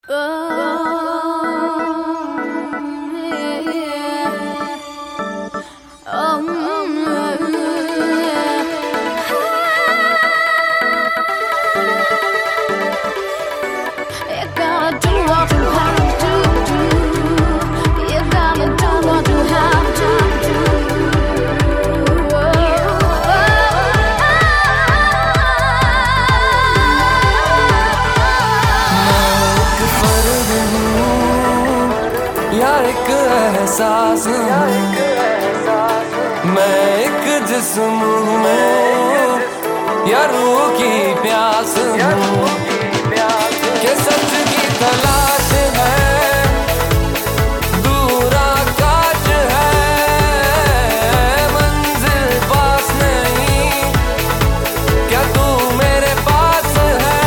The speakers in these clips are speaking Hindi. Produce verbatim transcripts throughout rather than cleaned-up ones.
यार एक एहसास मैं एक जिस्म हूँ या रूह की प्यास हूँ के सच की तलाश है दूर आकाश है मंजिल पास नहीं क्या तू मेरे पास है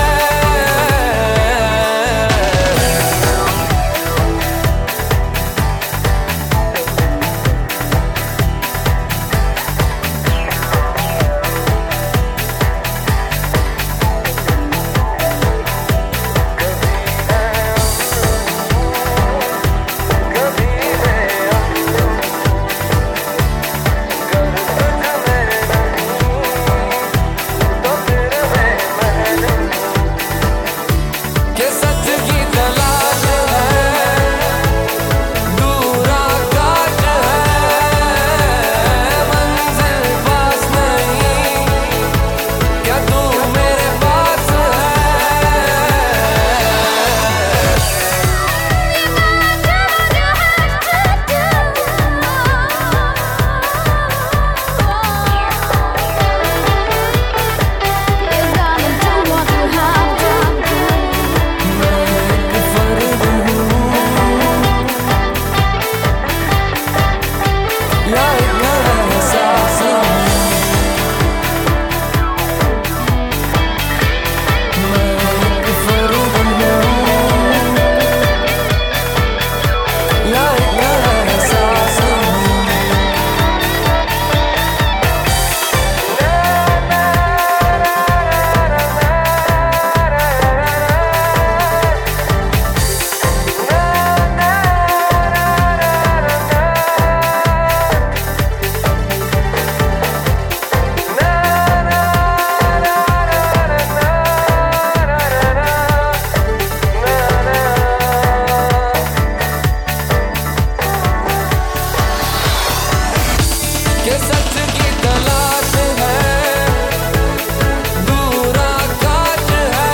सच की तलाश है दूर आकाश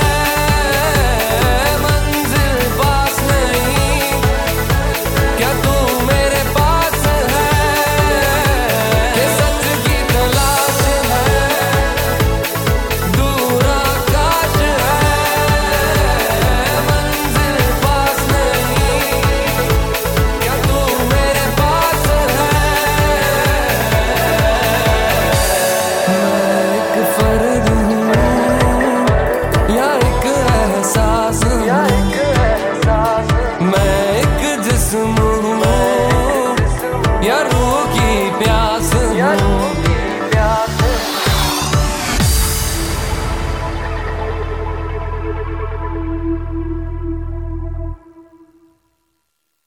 है मंजिल पास नहीं क्या तू मेरे पास है सच की तलाश है दूर आकाश है मंजिल पास नहीं क्या तू मेरे पास है मैं एक जिस्म हूँ या रूह की प्यास।